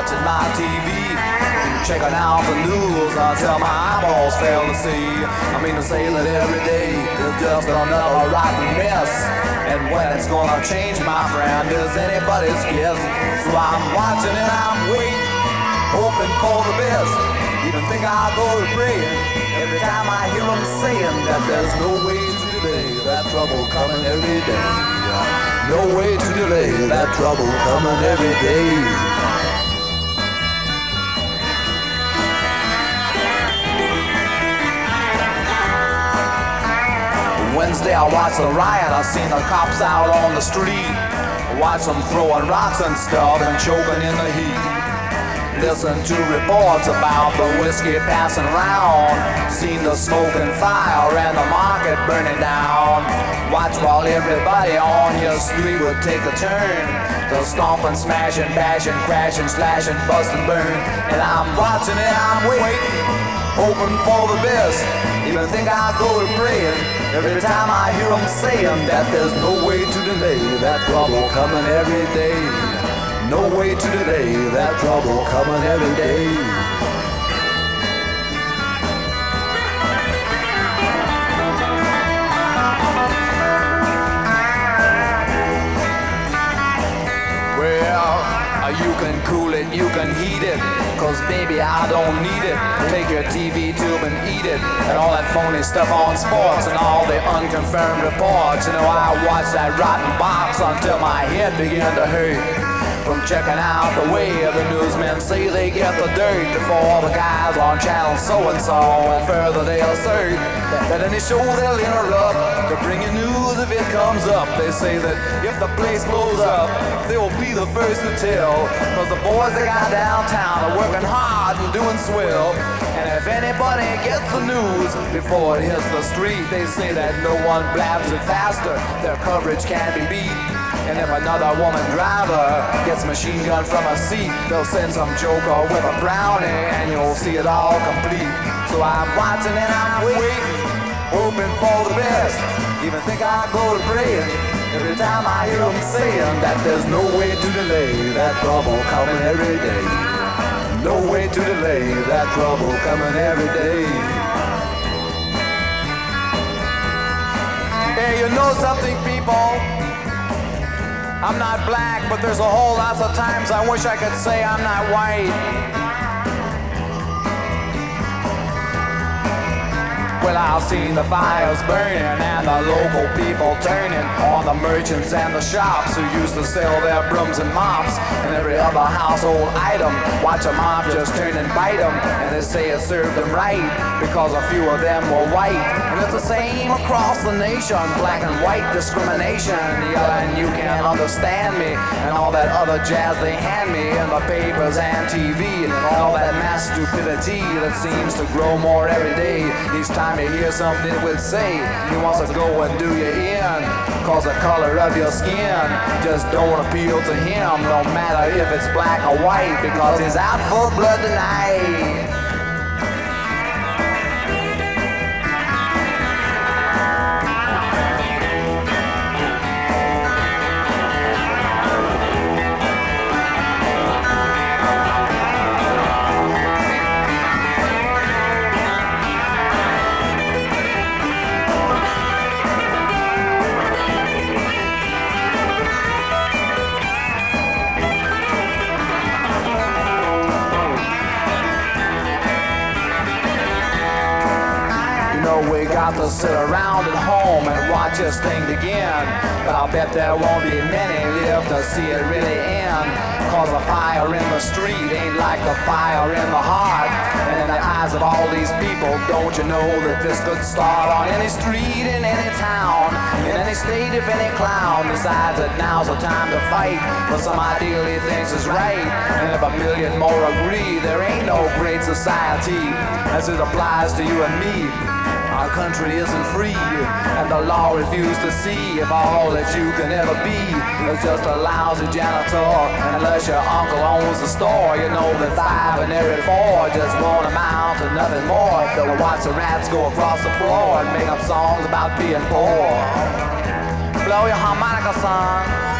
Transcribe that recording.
watching my TV, checking out the news until my eyeballs fail to see. I mean to say that every day is just another rotten mess, and when it's gonna change, my friend, is anybody's guess. So I'm watching and I'm waiting, hoping for the best. Even think I'll go to praying every time I hear them saying that there's no way to delay that trouble coming every day. No way to delay that trouble coming every day. Wednesday I watched the riot, I seen the cops out on the street. Watch them throwing rocks and stuff and choking in the heat. Listen to reports about the whiskey passing round. Seen the smoke and fire and the market burning down. Watch while everybody on your street would take a turn. They'll stomp and smash and bash and crash and slash and bust and burn. And I'm watching and I'm waiting, hoping for the best. Even think I'll go to praying every time I hear them saying that there's no way to delay that trouble coming every day. No way to delay that trouble coming every day. Well, you can cool it, you can heat it, 'cause baby I don't need it. Take your TV tube and eat it, and all that phony stuff on sports and all the unconfirmed reports. You know, I watched that rotten box until my head began to hurt. From checking out the way the newsmen say they get the dirt before the guys on channel so-and-so, and further they assert that any show they'll interrupt to bring you news if it comes up. They say that if the place blows up, they will be the first to tell, 'cause the boys they got downtown are working hard and doing swell. And if anybody gets the news before it hits the street, they say that no one blabs it faster, their coverage can't be beat. And if another woman driver gets machine gun from a seat, they'll send some joker with a brownie and you'll see it all complete. So I'm watching and I'm waiting, hoping for the best. Even think I'll go to praying every time I hear them saying that there's no way to delay that trouble coming every day. No way to delay that trouble coming every day. Hey, you know something, people? I'm not black, but there's a whole lot of times I wish I could say I'm not white. Well, I've seen the fires burning and the local people turning on the merchants and the shops who used to sell their brooms and mops and every other household item. Watch a mob just turn and bite them, and they say it served them right because a few of them were white. And it's the same across the nation, black and white discrimination. Yeah, and you can't understand me and all that other jazz they hand me in the papers and TV and all that mass stupidity that seems to grow more every day. Each time you hear something it would say, he wants to go and do you in, 'cause the color of your skin just don't appeal to him, no matter if it's black or white, because he's out for blood tonight. We got to sit around at home and watch this thing begin, but I'll bet there won't be many live to see it really end, 'cause the fire in the street ain't like the fire in the heart. And in the eyes of all these people, don't you know that this could start on any street in any town, in any state if any clown decides that now's the time to fight for some ideal he thinks is right. And if a million more agree, there ain't no great society as it applies to you and me. Our country isn't free, and the law refuses to see if all that you can ever be is just a lousy janitor. And unless your uncle owns the store, you know that 5 in every 4 just won't amount to nothing more. They'll watch the rats go across the floor and make up songs about being poor. Blow your harmonica, son.